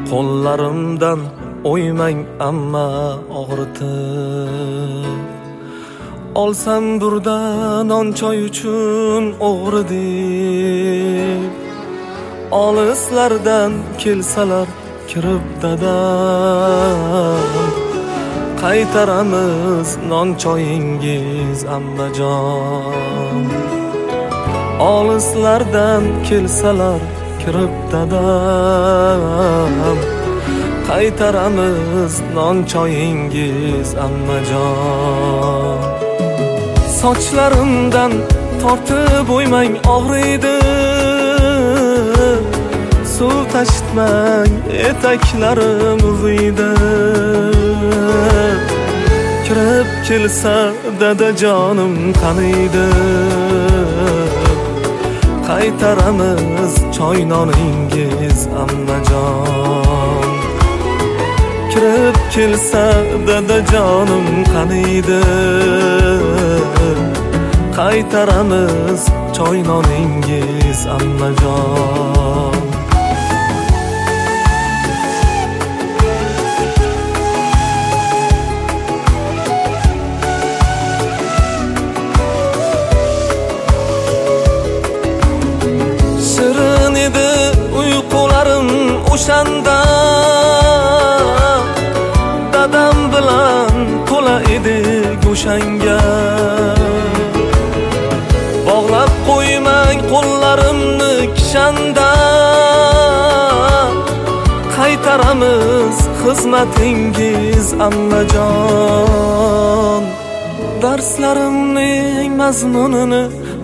Qo'llarimdan o'ymang amma og'ritib, olsam burda non choy uchun o'g'ri deb, olislardan kelsalar kirib dadam, qaytaramiz non choyingiz ammajon. Olislardan kelsalar kirib dadam, qaytaramiz non choyingiz ammajon. Sochlarimdan tortib o'ymang og'riydi, suv tashitmang etaklarim uziydi. Kirib kelsa dadajonim qaniydi, qaytaramiz choy noningiz ammajon. Kirib kelsa dadajonim qaniydi, qaytaramiz choy noningiz ammajon. Shirin edi uyqularim o'shanda, dadam bilan to'la edi go'shanga. Bog'lab qo'ymang qo'llarimni kishanda, qaytaramiz xizmatingiz ammajon. Darslarimning mazmunini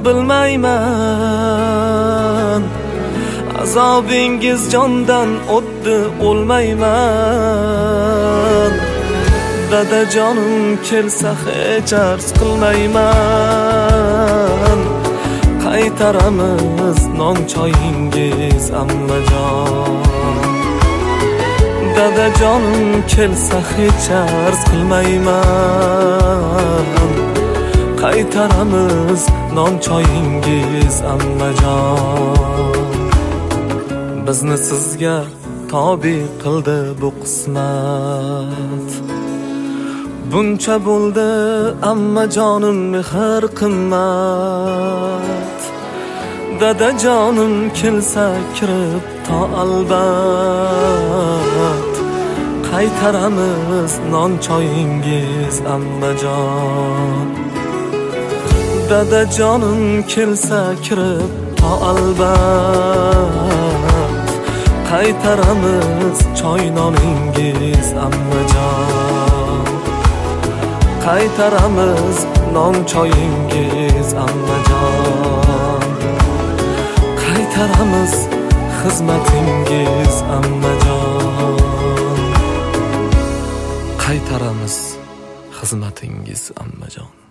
bilmayman, azobingiz jondan o'tdi o'lmayman. Dadajonim kelsa hech arz qilmayman, qaytaramiz non choyingiz ammajon. Dadajonim kelsa hech arz qilmayman, qaytaramiz non choyingiz ammajon. Bizni sizga tobi qildi bu qismat, buncha bo'ldi ammajonim mehr qimmat. Dadajonim kelsa kirib to albat, qaytaramiz non choyingiz ammajon. Dadajonim kelsa kirib to albat, qaytaramiz choy noningiz ammajon. Qaytaramiz non choyingiz ammajon. Qaytaramiz xizmatingiz ammajon. Qaytaramiz xizmatingiz ammajon.